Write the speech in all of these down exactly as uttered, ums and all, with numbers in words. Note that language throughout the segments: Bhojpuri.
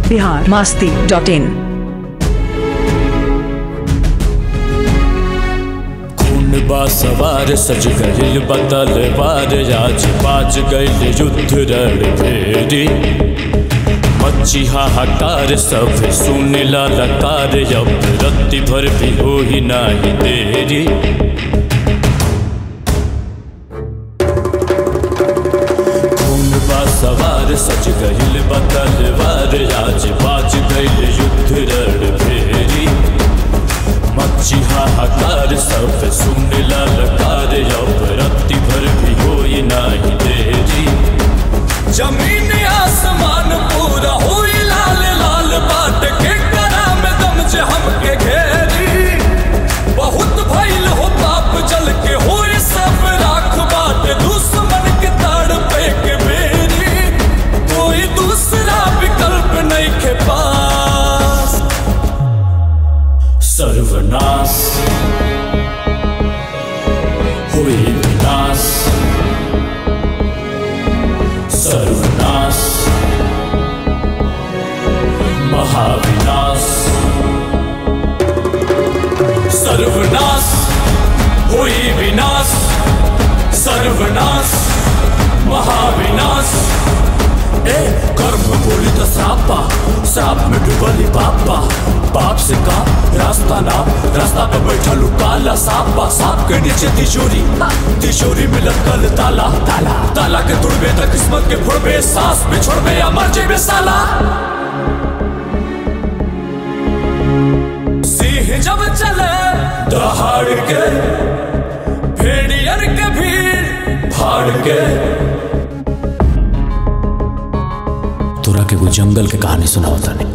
Bihar Masti dot in. बा सवार सज गइल बदल बार आज बाज गइल युद्ध रण फेरी मच्छी हाहाकार सब सुन ललकार अब रत्ती भर भी हो ही नहीं देरी। खून बा सवार सज गइल बदल बार आज बाज गइल युद्ध रण फेरी मच्छी हाहाकार सब सुन ललकार अब रत्ती भर भी होई नहीं देरी। जमीन आसमान पूरा होई लाल लाल बाट के करा में दम जे हमके घेरी बहुत भइल हो पाप जल के होई सब राख बाट दुश्मन के ताड़ पे के बेरी कोई दूसरा विकल्प नहीं के पास। सर्वनाश हुई विनाश सर्वनाश महाविनाश सर्वनाश हुई विनाश सर्वनाश महाविनाश। ए कर्म बोली तो श्रापा श्राप में डूबली पापा पाप से का रास्ता ना रास्ता पे बैठल काला सांपा सांप के नीचे तिजोरी तिजोरी में लटकल ताला ताला ताला के तोड़बे त किस्मत के फोड़बे सांस में छोड़बे या मर जेबे साला। सिंह जब चले दहाड़ के भेड़ियर के भीड़ फाड़ के तोरा के वो जंगल के कहानी सुनावता नहीं।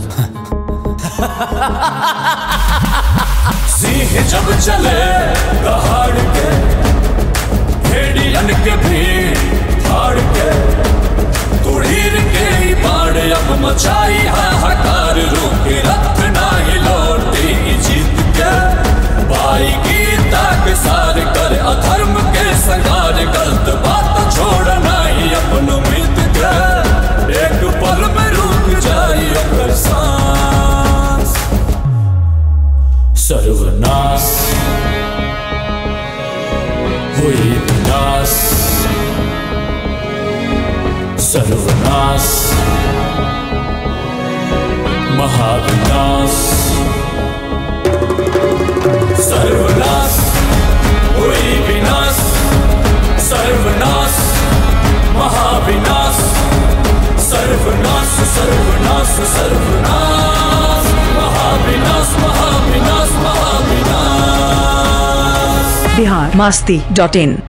सिंह जब चले दहाड़ के भेड़ियन के भीड़ फाड़ के तुड़ीर के ही बाढ़ अब मचाई हाहाकार रोके रथ नाही लौटी जीत के पाई गीता के सार कर अधर्म के संगार गलत बात छोड़ नहीं अपन मित के एक पल में रुक जाई ओकर सांस। सर्वनाश हुई विनाश सर्वनाश महाविनाश सर्वनाश हुई विनाश सर्वनाश महाविनाश सर्वनाश सर्वनाश सर्वनाश महाविनाश महाविनाश महाविनाश। बिहार मस्ती डॉट इन।